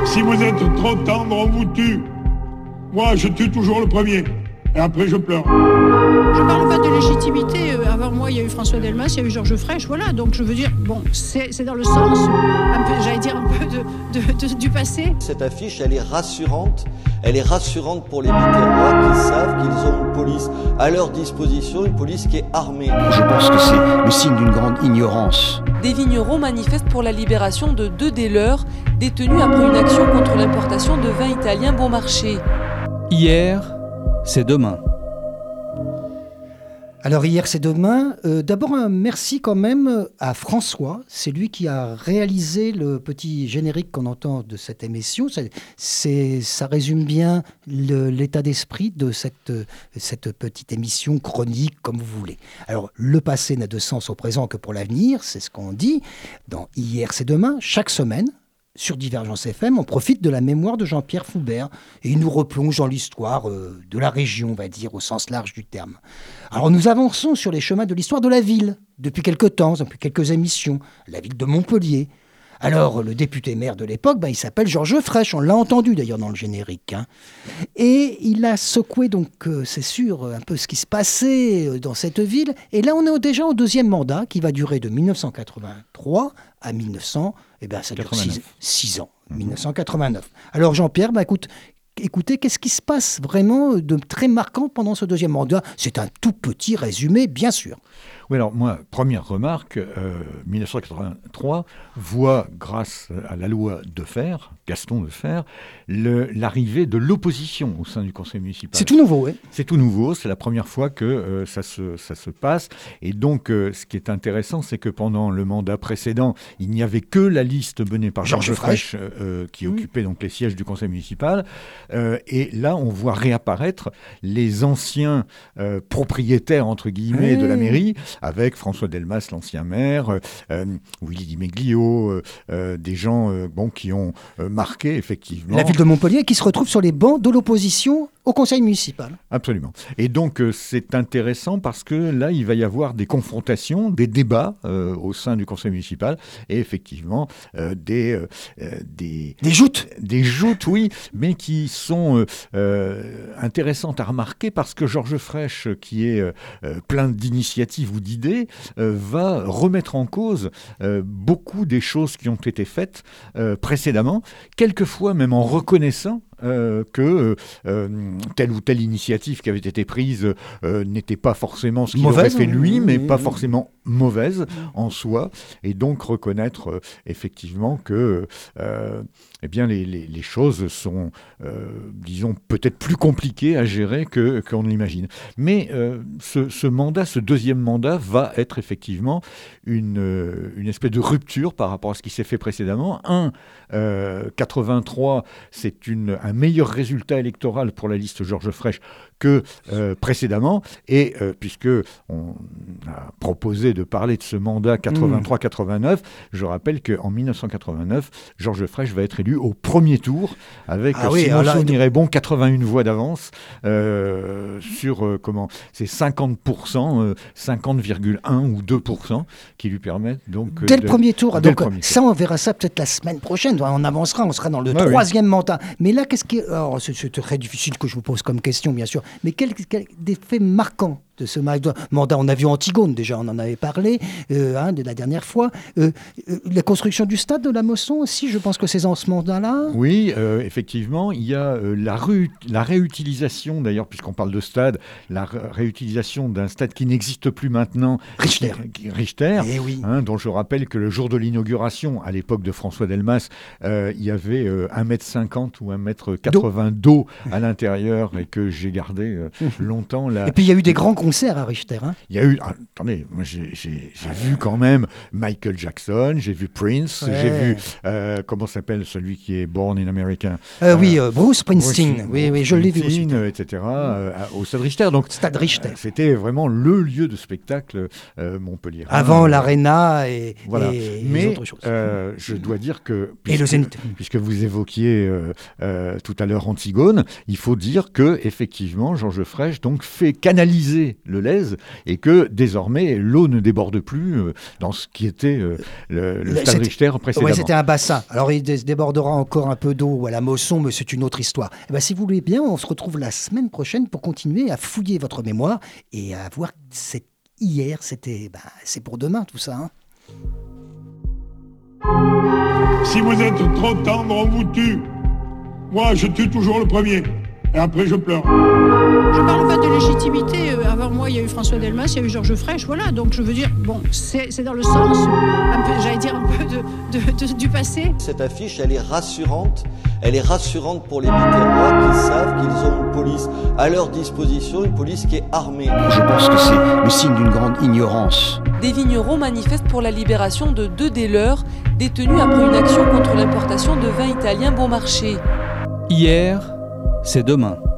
Si vous êtes trop tendre, on vous tue. Moi, je tue toujours le premier. Et après, je pleure. Je parle pas de légitimité. Avant moi, il y a eu François Delmas, il y a eu Georges Frêche, voilà. Donc je veux dire, bon, c'est dans le sens, un peu, j'allais dire, un peu du passé. Cette affiche, elle est rassurante. Elle est rassurante pour les Biterrois qui savent qu'ils ont une police à leur disposition, une police qui est armée. Je pense que c'est le signe d'une grande ignorance. Des vignerons manifestent pour la libération de 2 des leurs, détenus après une action contre l'importation de vin italien bon marché. Hier, c'est demain. Alors hier c'est demain. D'abord un merci quand même à François. C'est lui qui a réalisé le petit générique qu'on entend de cette émission. Ça résume bien l'état d'esprit de cette petite émission chronique comme vous voulez. Alors le passé n'a de sens au présent que pour l'avenir, c'est ce qu'on dit. Dans Hier c'est demain, chaque semaine, sur Divergence FM, on profite de la mémoire de Jean-Pierre Foubert et il nous replonge dans l'histoire de la région, on va dire, au sens large du terme. Alors nous avançons sur les chemins de l'histoire de la ville, depuis quelques temps, depuis quelques émissions, la ville de Montpellier. Alors le député maire de l'époque, il s'appelle Georges Frêche, on l'a entendu d'ailleurs dans le générique. Et il a secoué, donc c'est sûr, un peu ce qui se passait dans cette ville. Et là on est déjà au deuxième mandat qui va durer de 1983 à 1900. Eh bien, ça dure 6 ans, 1989. Alors Jean-Pierre, écoutez, qu'est-ce qui se passe vraiment de très marquant pendant ce deuxième mandat ? C'est un tout petit résumé, bien sûr. Oui, alors moi, première remarque, 1983 voit, grâce à la loi Defferre, Gaston Defferre, l'arrivée de l'opposition au sein du conseil municipal. C'est tout nouveau, oui. C'est tout nouveau, c'est la première fois que ça se passe. Et donc, ce qui est intéressant, c'est que pendant le mandat précédent, il n'y avait que la liste menée par Georges Frêche qui occupait donc les sièges du conseil municipal. Et là, on voit réapparaître les anciens propriétaires, entre guillemets, de la mairie, avec François Delmas, l'ancien maire, Willy Di Meglio, des gens qui ont marqué, effectivement... La ville de Montpellier qui se retrouve sur les bancs de l'opposition au conseil municipal. Absolument. Et donc, c'est intéressant parce que là, il va y avoir des confrontations, des débats au sein du conseil municipal et effectivement des joutes. Des joutes, oui, mais qui sont intéressantes à remarquer parce que Georges Frêche, qui est plein d'initiatives ou d'idées, va remettre en cause beaucoup des choses qui ont été faites précédemment, quelquefois même en reconnaissant que telle ou telle initiative qui avait été prise n'était pas forcément ce qu'il aurait fait lui, mais pas forcément mauvaise en soi, et donc reconnaître effectivement que les choses sont, disons, peut-être plus compliquées à gérer qu'on ne l'imagine. Mais ce deuxième mandat va être effectivement une espèce de rupture par rapport à ce qui s'est fait précédemment. 83, c'est un meilleur résultat électoral pour la liste Georges Frêche que précédemment, et puisque on a proposé de parler de ce mandat 83-89, je rappelle qu'en 1989, Georges Frêche va être élu au premier tour avec, si mon souvenir est bon, 81 voix d'avance sur c'est 50%, 50,1 ou 2% qui lui permettent donc... Dès le premier tour. Ça, on verra ça peut-être la semaine prochaine. On avancera, on sera dans le troisième mandat. Mais là, qu'est-ce qui est... Alors, c'est très difficile que je vous pose comme question, bien sûr. Mais quel des faits marquants de ce mandat? On a vu Antigone, déjà, on en avait parlé de la dernière fois. La construction du stade de la Mosson aussi, je pense que c'est dans ce mandat-là. Oui, effectivement, il y a la réutilisation, d'ailleurs, puisqu'on parle de stade, la réutilisation d'un stade qui n'existe plus maintenant. Richter, dont je rappelle que le jour de l'inauguration, à l'époque de François Delmas, il y avait 1,50 m ou 1,80 m d'eau à l'intérieur et que j'ai gardé longtemps. Et puis il y a eu des grands concerts à Richter. Il y a eu... attendez, moi j'ai vu quand même Michael Jackson, j'ai vu Prince, j'ai vu... comment s'appelle celui qui est Born in America Bruce Springsteen. Oui, je l'ai vu aussi. Etc. Au Stade Richter. Donc, Stade Richter. C'était vraiment le lieu de spectacle Montpellier. Avant l'Arena et mais autres choses. Je dois dire que... Et le Zénith. Puisque vous évoquiez tout à l'heure Antigone, il faut dire que effectivement Georges Frêche donc fait canaliser arrêté le Lez et que désormais l'eau ne déborde plus dans ce qui était le Stade Richter précédemment. Oui, c'était un bassin. Alors il débordera encore un peu d'eau à la Mosson, mais c'est une autre histoire. Et si vous voulez bien, on se retrouve la semaine prochaine pour continuer à fouiller votre mémoire et à voir hier, c'est pour demain tout ça. Si vous êtes trop tendre, on vous tue. Moi, je tue toujours le premier. Et après, je pleure. Je parle pas de légitimité. Avant moi, il y a eu François Delmas, il y a eu Georges Frêche, voilà. Donc je veux dire, bon, c'est dans le sens, du passé. Cette affiche, elle est rassurante. Elle est rassurante pour les Biterrois qui savent qu'ils ont une police à leur disposition, une police qui est armée. Je pense que c'est le signe d'une grande ignorance. Des vignerons manifestent pour la libération de 2 des leurs, détenus après une action contre l'importation de vin italien bon marché. Hier, c'est demain.